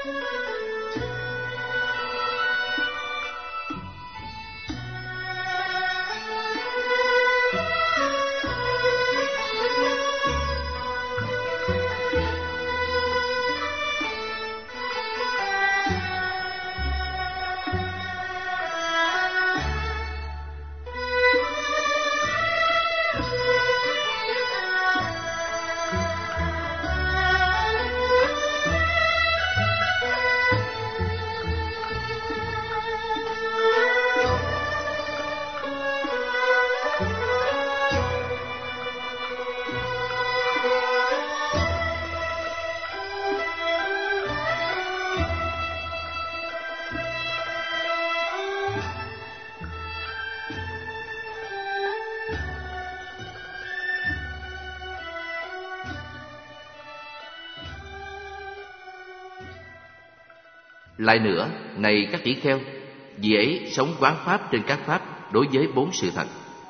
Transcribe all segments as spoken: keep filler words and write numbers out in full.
Lại nữa, này các tỷ kheo, vì ấy sống quán pháp trên các pháp đối với bốn sự thật.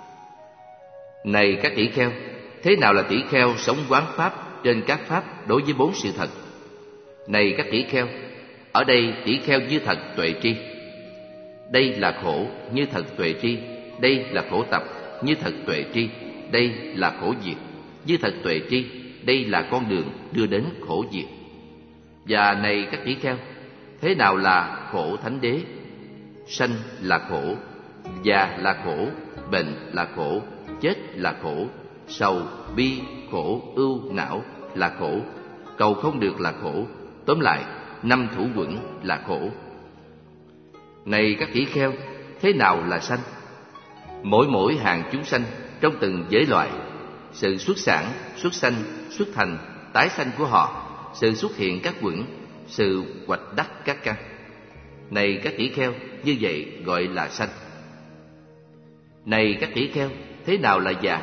Này các tỷ kheo, thế nào là tỷ kheo sống quán pháp trên các pháp đối với bốn sự thật? Này các tỷ kheo, ở đây tỷ kheo như thật tuệ tri. Đây là khổ như thật tuệ tri, đây là khổ tập như thật tuệ tri, đây là khổ diệt như thật tuệ tri, đây là con đường đưa đến khổ diệt. Và này các tỷ kheo, thế nào là khổ thánh đế? Sanh là khổ, già là khổ, bệnh là khổ, chết là khổ, sầu, bi, khổ, ưu, não là khổ, cầu không được là khổ. Tóm lại, năm thủ quẩn là khổ. Này các tỷ kheo, thế nào là sanh? Mỗi mỗi hàng chúng sanh trong từng giới loại, sự xuất sản, xuất sanh, xuất thành, tái sanh của họ, sự xuất hiện các quẩn, sự hoạch đắc các căn. Này các tỷ kheo, như vậy gọi là sanh. Này các tỷ kheo, thế nào là già?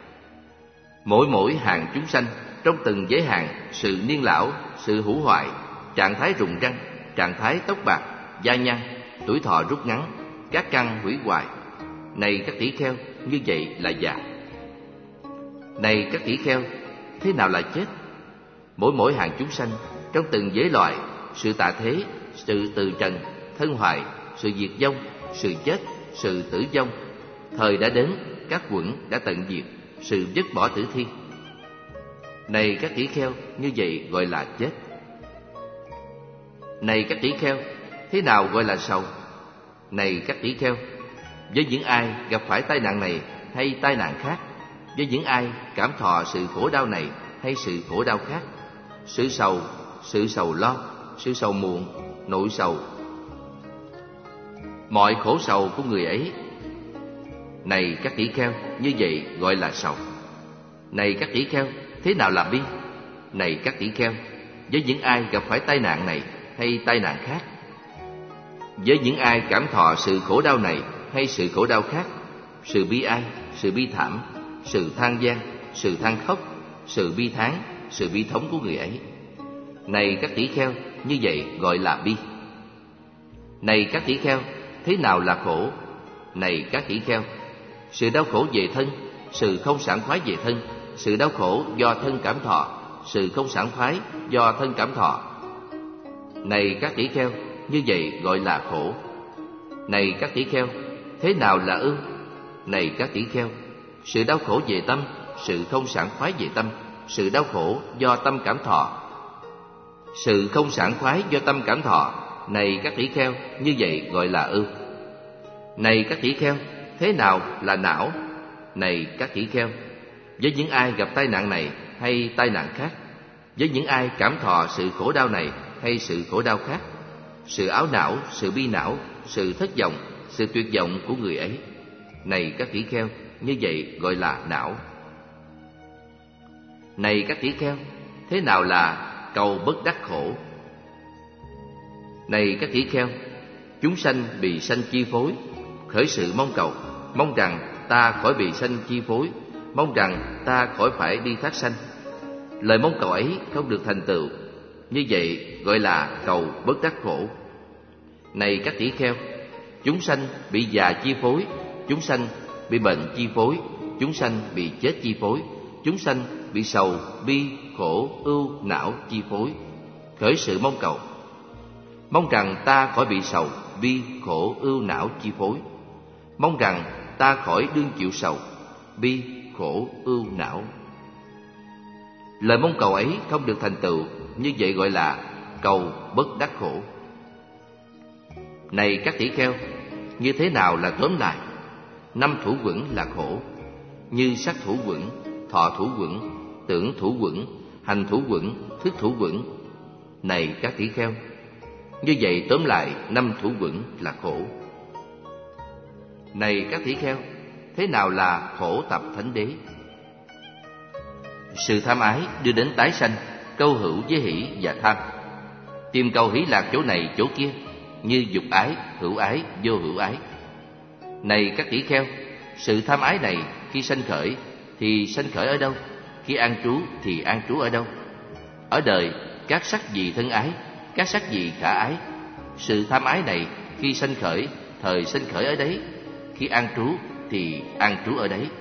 Mỗi mỗi hàng chúng sanh trong từng giới hạn, sự niên lão, sự hủ hoại, trạng thái rụng răng, trạng thái tóc bạc, da nhăn, tuổi thọ rút ngắn, các căn hủy hoại. Này các tỷ kheo, như vậy là già. Này các tỷ kheo, thế nào là chết? Mỗi mỗi hàng chúng sanh trong từng giới loại, sự tạ thế, sự từ trần, thân hoại, sự diệt vong, sự chết, sự tử vong. Thời đã đến, các quẩn đã tận diệt, sự dứt bỏ tử thi. Này các tỷ kheo, như vậy gọi là chết. Này các tỷ kheo, thế nào gọi là sầu? Này các tỷ kheo, với những ai gặp phải tai nạn này hay tai nạn khác, với những ai cảm thọ sự khổ đau này hay sự khổ đau khác, sự sầu, sự sầu lo, sự sầu muộn, nội sầu, mọi khổ sầu của người ấy. Này các tỷ kheo, như vậy gọi là sầu. Này các tỷ kheo, thế nào là bi? Này các tỷ kheo, với những ai gặp phải tai nạn này hay tai nạn khác, với những ai cảm thọ sự khổ đau này hay sự khổ đau khác, sự bi ai, sự bi thảm, sự than van, sự than khóc, sự bi thán, sự bi thống của người ấy. Này các tỷ kheo, như vậy gọi là bi. Này các tỷ kheo, thế nào là khổ? Này các tỷ kheo, sự đau khổ về thân, sự không sảng khoái về thân, sự đau khổ do thân cảm thọ, sự không sảng khoái do thân cảm thọ. Này các tỷ kheo, như vậy gọi là khổ. Này các tỷ kheo, thế nào là ưu? Này các tỷ kheo, sự đau khổ về tâm, sự không sảng khoái về tâm, sự đau khổ do tâm cảm thọ, sự không sảng khoái do tâm cảm thọ. Này các tỷ kheo, như vậy gọi là ưu. Này các tỷ kheo, thế nào là não? Này các tỷ kheo, với những ai gặp tai nạn này hay tai nạn khác, với những ai cảm thọ sự khổ đau này hay sự khổ đau khác, sự áo não, sự bi não, sự thất vọng, sự tuyệt vọng của người ấy. Này các tỷ kheo, như vậy gọi là não. Này các tỷ kheo, thế nào là cầu bất đắc khổ? Này các tỷ kheo, chúng sanh bị sanh chi phối, khởi sự mong cầu, mong rằng ta khỏi bị sanh chi phối, mong rằng ta khỏi phải đi thác sanh. Lời mong cầu ấy không được thành tựu, như vậy gọi là cầu bất đắc khổ. Này các tỷ kheo, chúng sanh bị già chi phối, chúng sanh bị bệnh chi phối, chúng sanh bị chết chi phối, chúng sanh bị sầu, bi, khổ, ưu, não chi phối, khởi sự mong cầu. Mong rằng ta khỏi bị sầu, bi, khổ, ưu não chi phối. Mong rằng ta khỏi đương chịu sầu, bi, khổ, ưu não. Lời mong cầu ấy không được thành tựu, như vậy gọi là cầu bất đắc khổ. Này các tỷ kheo, như thế nào là tóm lại? Năm thủ quẩn là khổ, như sắc thủ quẩn, thọ thủ quẩn, tưởng thủ quẩn, hành thủ quẩn, thức thủ quẩn. Này các tỷ kheo, như vậy tóm lại năm thủ quẩn là khổ. Này các tỷ kheo, thế nào là khổ tập thánh đế? Sự tham ái đưa đến tái sanh, câu hữu với hỷ và tham. Tìm cầu hỷ lạc chỗ này chỗ kia, như dục ái, hữu ái, vô hữu ái. Này các tỷ kheo, sự tham ái này khi sanh khởi thì sanh khởi ở đâu? Khi an trú thì an trú ở đâu? Ở đời, các sắc gì thân ái, các sắc gì khả ái. Sự tham ái này khi sanh khởi, thời sanh khởi ở đấy. Khi an trú thì an trú ở đấy.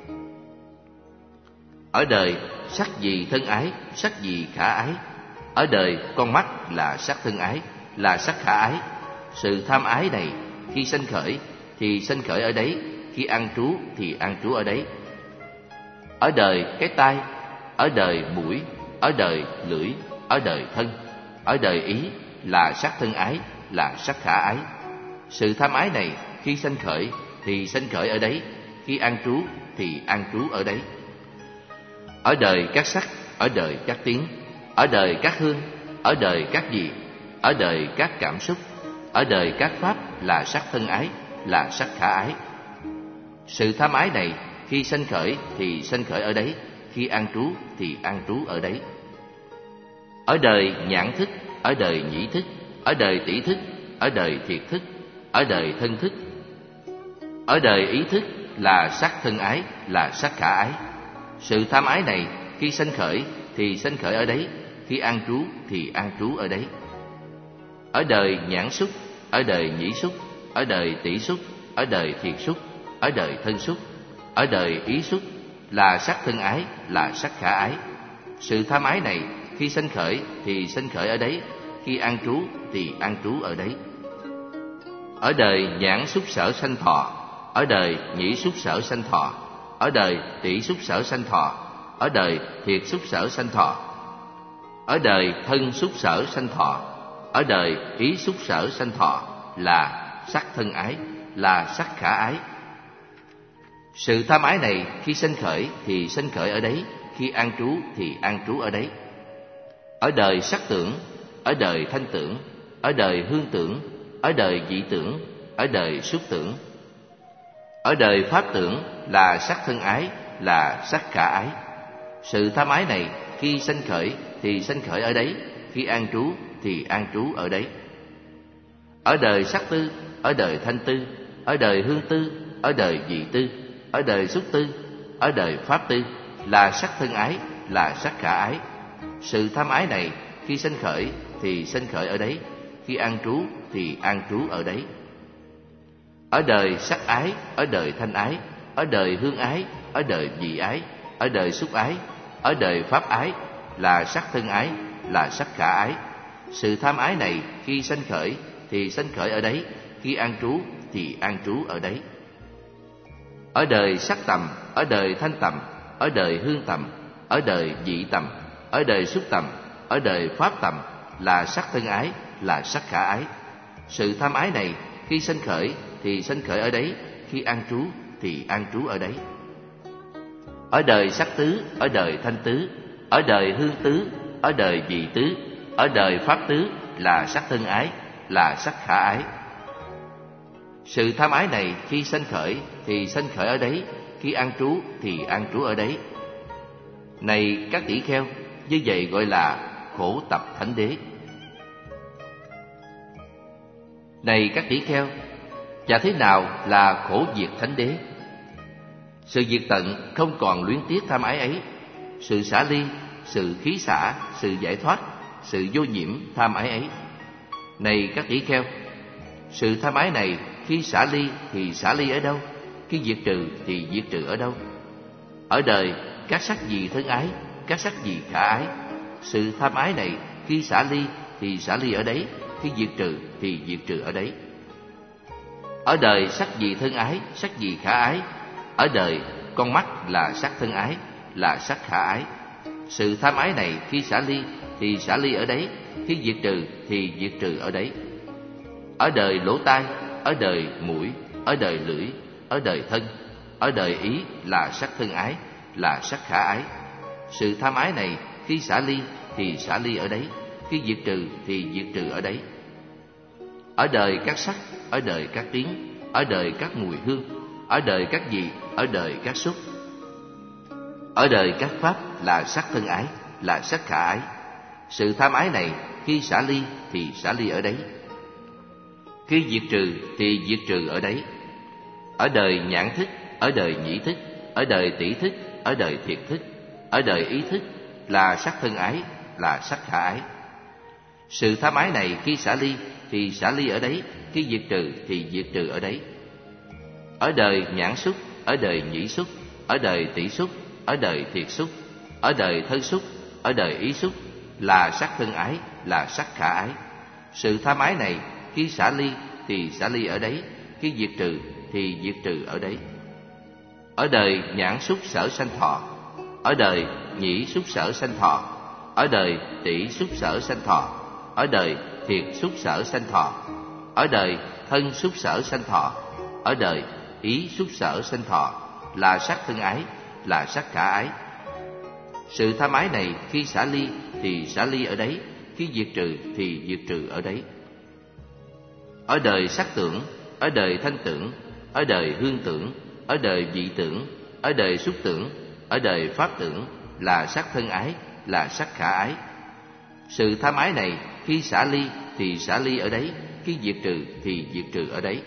Ở đời, sắc gì thân ái, sắc gì khả ái. Ở đời, con mắt là sắc thân ái, là sắc khả ái. Sự tham ái này khi sanh khởi thì sanh khởi ở đấy. Khi an trú thì an trú ở đấy. Ở đời, cái tai, ở đời mũi, ở đời lưỡi, ở đời thân, ở đời ý là sắc thân ái, là sắc khả ái. Sự tham ái này khi sanh khởi thì sanh khởi ở đấy. Khi an trú thì an trú ở đấy. Ở đời các sắc, ở đời các tiếng, ở đời các hương, ở đời các gì, ở đời các cảm xúc, ở đời các pháp là sắc thân ái, là sắc khả ái. Sự tham ái này khi sanh khởi thì sanh khởi ở đấy. Khi an trú thì an trú ở đấy. Ở đời nhãn thức, ở đời nhĩ thức, ở đời tỷ thức, ở đời thiệt thức, ở đời thân thức, ở đời ý thức là sắc thân ái, là sắc khả ái. Sự tham ái này khi sanh khởi thì sanh khởi ở đấy. Khi an trú thì an trú ở đấy. Ở đời nhãn xúc, ở đời nhĩ xúc, ở đời tỷ xúc, ở đời thiệt xúc, ở đời thân xúc, ở đời ý xúc là sắc thân ái, là sắc khả ái. Sự tham ái này khi sanh khởi thì sanh khởi ở đấy. Khi an trú thì an trú ở đấy. Ở đời nhãn xúc sở sanh thọ, ở đời nhĩ xúc sở sanh thọ, ở đời tỷ xúc sở sanh thọ, ở đời thiệt xúc sở sanh thọ, ở đời thân xúc sở sanh thọ, ở đời ý xúc sở sanh thọ là sắc thân ái, là sắc khả ái. Sự tham ái này khi sanh khởi thì sanh khởi ở đấy. Khi an trú thì an trú ở đấy. Ở đời sắc tưởng, ở đời thanh tưởng, ở đời hương tưởng, ở đời vị tưởng, ở đời xúc tưởng, ở đời pháp tưởng là sắc thân ái, là sắc khả ái. Sự tham ái này khi sanh khởi thì sanh khởi ở đấy. Khi an trú thì an trú ở đấy. Ở đời sắc tư, ở đời thanh tư, ở đời hương tư, ở đời vị tư, ở đời xúc tư, ở đời pháp tư là sắc thân ái, là sắc khả ái. Sự tham ái này khi sanh khởi thì sanh khởi ở đấy. Khi an trú thì an trú ở đấy. Ở đời sắc ái, ở đời thanh ái, ở đời hương ái, ở đời vị ái, ở đời xúc ái, ở đời pháp ái là sắc thân ái, là sắc khả ái. Sự tham ái này khi sanh khởi thì sanh khởi ở đấy. Khi an trú thì an trú ở đấy. Ở đời sắc tầm, ở đời thanh tầm, ở đời hương tầm, ở đời vị tầm, ở đời xúc tầm, ở đời pháp tầm là sắc thân ái, là sắc khả ái. Sự tham ái này khi sanh khởi thì sanh khởi ở đấy. Khi an trú thì an trú ở đấy. Ở đời sắc tứ, ở đời thanh tứ, ở đời hương tứ, ở đời vị tứ, ở đời pháp tứ là sắc thân ái, là sắc khả ái. Sự tham ái này khi sanh khởi thì sanh khởi ở đấy. Khi an trú thì an trú ở đấy. Này các tỷ kheo, như vậy gọi là khổ tập thánh đế. Này các tỷ kheo, và thế nào là khổ diệt thánh đế? Sự diệt tận không còn luyến tiếc tham ái ấy. Sự xả ly, sự khí xả, sự giải thoát, sự vô nhiễm tham ái ấy. Này các tỷ kheo, sự tham ái này khi xả ly thì xả ly ở đâu? Khi diệt trừ thì diệt trừ ở đâu? Ở đời, các sắc gì thân ái, các sắc gì khả ái. Sự tham ái này khi xả ly thì xả ly ở đấy. khi diệt trừ thì diệt trừ ở đấy. Ở đời sắc gì thân ái, sắc gì khả ái. Ở đời con mắt là sắc thân ái, là sắc khả ái. Sự tham ái này khi xả ly thì xả ly ở đấy, khi diệt trừ thì diệt trừ ở đấy. Ở đời lỗ tai, ở đời mũi, ở đời lưỡi, ở đời thân, ở đời ý là sắc thân ái, là sắc khả ái. Sự tham ái này khi xả ly thì xả ly ở đấy, khi diệt trừ thì diệt trừ ở đấy. Ở đời các sắc, ở đời các tiếng, ở đời các mùi hương, ở đời các vị, ở đời các xúc. Ở đời các pháp là sắc thân ái, là sắc khả ái. Sự tham ái này khi xả ly thì xả ly ở đấy, khi diệt trừ thì diệt trừ ở đấy. Ở đời nhãn thức, ở đời nhĩ thức, ở đời tỷ thức, ở đời thiệt thức, ở đời ý thức là sắc thân ái, là sắc khả ái. Sự tham ái này khi xả ly thì xả ly ở đấy, khi diệt trừ thì diệt trừ ở đấy. Ở đời nhãn xúc, ở đời nhĩ xúc, ở đời tỷ xúc, ở đời thiệt xúc, ở đời thân xúc, ở đời ý xúc là sắc thân ái, là sắc khả ái. Sự tham ái này khi xả ly thì xả ly ở đấy, khi diệt trừ thì diệt trừ ở đấy. Ở đời nhãn xúc sở sanh thọ, ở đời nhĩ xúc sở sanh thọ, ở đời tỷ xúc sở sanh thọ, ở đời thiệt xúc sở sanh thọ, ở đời thân xúc sở sanh thọ, ở đời ý xúc sở sanh thọ là sắc thân ái, là sắc khả ái. Sự tham ái này khi xả ly thì xả ly ở đấy, khi diệt trừ thì diệt trừ ở đấy. Ở đời sắc tưởng, ở đời thanh tưởng, ở đời hương tưởng, ở đời vị tưởng, ở đời xúc tưởng, ở đời pháp tưởng là sắc thân ái, là sắc khả ái. Sự tham ái này khi xả ly thì xả ly ở đấy, khi diệt trừ thì diệt trừ ở đấy.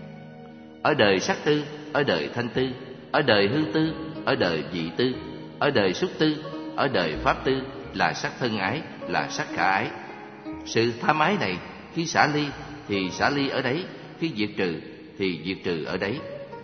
Ở đời sắc tư, ở đời thanh tư, ở đời hương tư, ở đời vị tư, ở đời xúc tư, ở đời pháp tư là sắc thân ái, là sắc khả ái. Sự tham ái này khi xả ly thì xả ly ở đấy, khi diệt trừ thì diệt trừ ở đấy.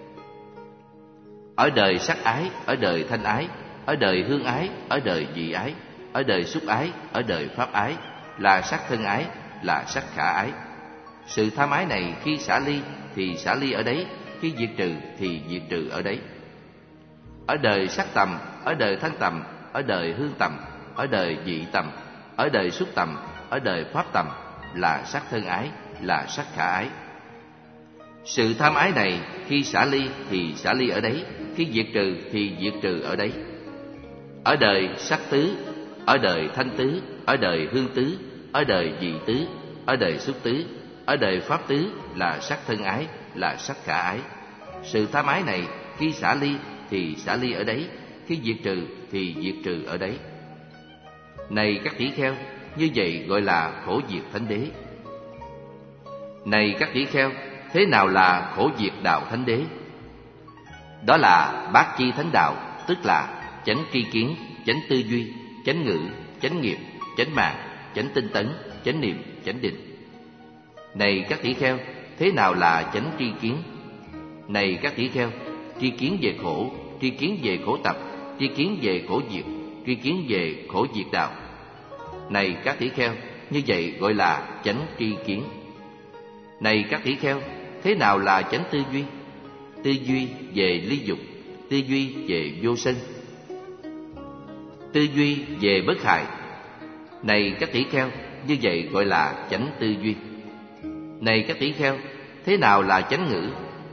Ở đời sắc ái, ở đời thanh ái, ở đời hương ái, ở đời vị ái, ở đời xúc ái, ở đời pháp ái là sắc thân ái, là sắc khả ái. Sự tham ái này khi xả ly thì xả ly ở đấy, khi diệt trừ thì diệt trừ ở đấy. Ở đời sắc tầm, ở đời thanh tầm, ở đời hương tầm, ở đời vị tầm, ở đời xúc tầm, ở đời pháp tầm là sắc thân ái, là sắc khả ái. Sự tham ái này khi xả ly thì xả ly ở đấy, khi diệt trừ thì diệt trừ ở đấy. Ở đời sắc tứ, ở đời thanh tứ, ở đời hương tứ, ở đời vị tứ, ở đời xúc tứ, ở đời pháp tứ là sắc thân ái, là sắc khả ái. Sự tham ái này khi xả ly thì xả ly ở đấy, khi diệt trừ thì diệt trừ ở đấy. Này các tỷ kheo, như vậy gọi là khổ diệt thánh đế. Này các tỷ kheo, thế nào là khổ diệt đạo thánh đế? Đó là bát chi thánh đạo, tức là chánh tri kiến, chánh tư duy, chánh ngữ, chánh nghiệp, chánh mạng, chánh tinh tấn, chánh niệm, chánh định. Này các tỷ kheo, thế nào là chánh tri kiến? Này các tỷ kheo, tri kiến về khổ, tri kiến về khổ tập, tri kiến về khổ diệt, tri kiến về khổ diệt đạo. Này các tỷ kheo, như vậy gọi là chánh tri kiến. Này các tỷ kheo, thế nào là chánh tư duy? Tư duy về ly dục, tư duy về vô sân, tư duy về bất hại. Này các tỷ kheo, như vậy gọi là chánh tư duy. Này các tỷ kheo, thế nào là chánh ngữ?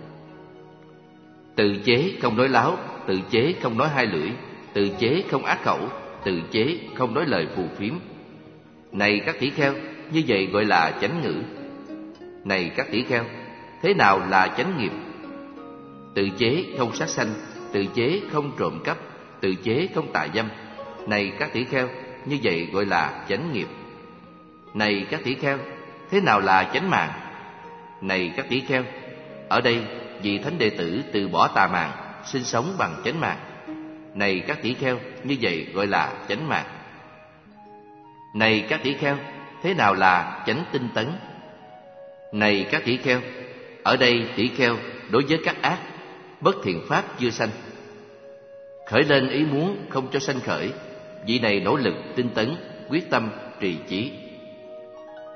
Tự chế không nói láo, tự chế không nói hai lưỡi, tự chế không ác khẩu, tự chế không nói lời phù phiếm. Này các tỷ kheo, như vậy gọi là chánh ngữ. Này các tỷ kheo, thế nào là chánh nghiệp? Tự chế không sát sanh, tự chế không trộm cắp, tự chế không tà dâm. Này các tỷ kheo, như vậy gọi là chánh nghiệp. Này các tỷ kheo, thế nào là chánh mạng? Này các tỷ kheo, ở đây vị thánh đệ tử từ bỏ tà mạng, sinh sống bằng chánh mạng. Này các tỷ kheo, như vậy gọi là chánh mạng. Này các tỷ kheo, thế nào là chánh tinh tấn? Này các tỷ kheo, ở đây tỷ kheo đối với các ác, bất thiện pháp chưa sanh, khởi lên ý muốn không cho sanh khởi, vị này nỗ lực tinh tấn, quyết tâm trì chí.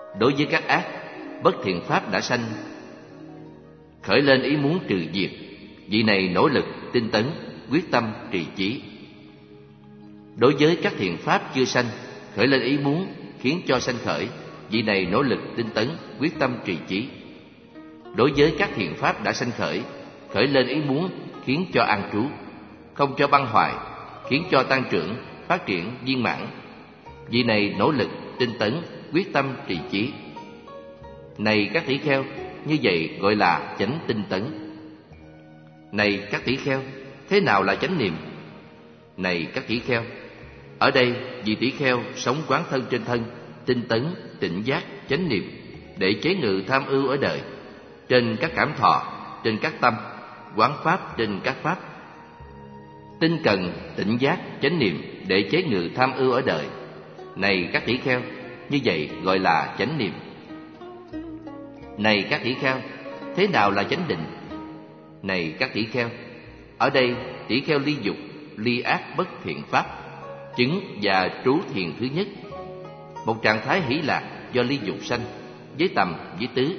Đối với các ác, bất thiện pháp đã sanh, khởi lên ý muốn trừ diệt, vị này nỗ lực, tinh tấn, quyết tâm, trì chí. Đối với các thiện pháp chưa sanh, khởi lên ý muốn khiến cho sanh khởi, vị này nỗ lực, tinh tấn, quyết tâm, trì chí. Đối với các thiện pháp đã sanh khởi, khởi lên ý muốn khiến cho an trú, không cho băng hoại, khiến cho tăng trưởng, phát triển, viên mãn, vị này nỗ lực, tinh tấn, quyết tâm, trì chí. Này các tỷ kheo, như vậy gọi là chánh tinh tấn. Này các tỷ kheo, thế nào là chánh niệm? Này các tỷ kheo, ở đây vị tỷ kheo sống quán thân trên thân, tinh tấn, tỉnh giác, chánh niệm, để chế ngự tham ưu ở đời, trên các cảm thọ, trên các tâm, quán pháp trên các pháp. Tinh cần, tỉnh giác, chánh niệm, để chế ngự tham ưu ở đời. Này các tỷ kheo, như vậy gọi là chánh niệm. Này các tỷ kheo, thế nào là chánh định? Này các tỷ kheo, ở đây tỷ kheo ly dục, ly ác bất thiện pháp, chứng và trú thiền thứ nhất. Một trạng thái hỷ lạc do ly dục sanh, với tầm, với tứ.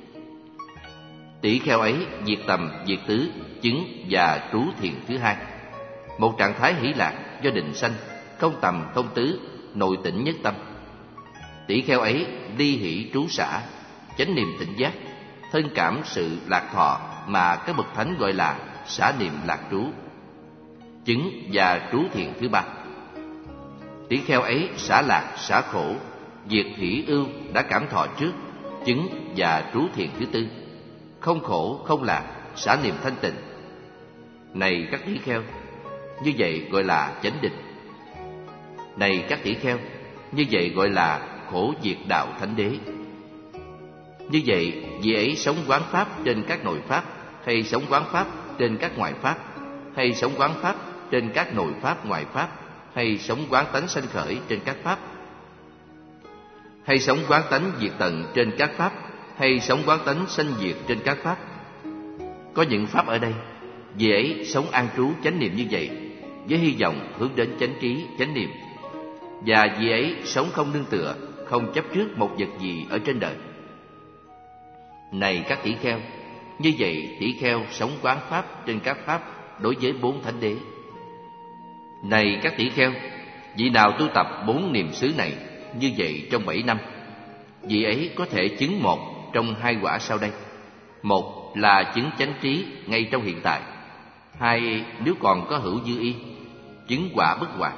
Tỷ kheo ấy diệt tầm, diệt tứ, chứng và trú thiền thứ hai. Một trạng thái hỷ lạc do định sanh, không tầm, không tứ, nội tỉnh nhất tâm. Tỷ kheo ấy ly hỷ trú xả, chánh niệm tỉnh giác, thân cảm sự lạc thọ mà các bậc thánh gọi là xả niệm lạc trú, chứng và trú thiền thứ ba. Tỷ kheo ấy xả lạc, xả khổ, diệt hỷ ưu đã cảm thọ trước, chứng và trú thiền thứ tư, không khổ, không lạc, xả niệm thanh tịnh. Này các tỷ kheo, như vậy gọi là chánh định. Này các tỷ kheo, như vậy gọi là khổ diệt đạo thánh đế. Như vậy, vị ấy sống quán pháp trên các nội pháp, hay sống quán pháp trên các ngoại pháp, hay sống quán pháp trên các nội pháp ngoại pháp, hay sống quán tánh sanh khởi trên các pháp, hay sống quán tánh diệt tận trên các pháp, hay sống quán tánh sanh diệt trên các pháp. Có những pháp ở đây, vị ấy sống an trú chánh niệm như vậy, với hy vọng hướng đến chánh trí, chánh niệm. Và vị ấy sống không nương tựa, không chấp trước một vật gì ở trên đời. Này các tỷ kheo, như vậy tỷ kheo sống quán pháp trên các pháp đối với bốn thánh đế. Này các tỷ kheo, vị nào tu tập bốn niệm xứ này như vậy trong bảy năm, vị ấy có thể chứng một trong hai quả sau đây. Một là chứng chánh trí ngay trong hiện tại. Hai, nếu còn có hữu dư y, chứng quả bất hoại.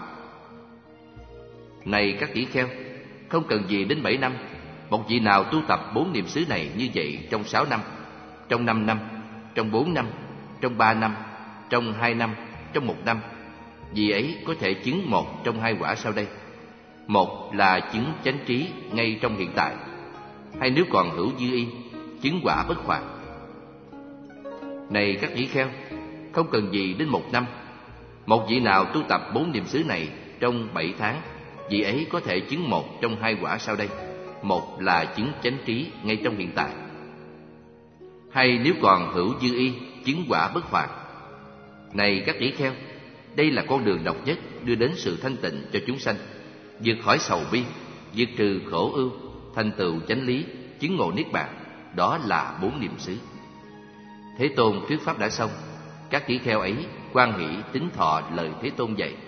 Này các tỷ kheo, không cần gì đến bảy năm, một vị nào tu tập bốn niệm xứ này như vậy trong sáu năm, trong năm năm, trong bốn năm, trong ba năm, trong hai năm, trong một năm, vị ấy có thể chứng một trong hai quả sau đây. Một là chứng chánh trí ngay trong hiện tại. Hay nếu còn hữu dư y, chứng quả bất hoại. Này các tỷ kheo, không cần gì đến một năm, một vị nào tu tập bốn niệm xứ này trong bảy tháng, vị ấy có thể chứng một trong hai quả sau đây. Một là chứng chánh trí ngay trong hiện tại. Hay nếu còn hữu dư y, chứng quả bất hoại. Này các tỷ kheo, đây là con đường độc nhất đưa đến sự thanh tịnh cho chúng sanh, vượt khỏi sầu bi, diệt trừ khổ ưu, thành tựu chánh lý, chứng ngộ niết bàn. Đó là bốn niệm xứ. Thế Tôn thuyết pháp đã xong, các tỷ kheo ấy hoan hỷ tín thọ lời Thế Tôn dạy.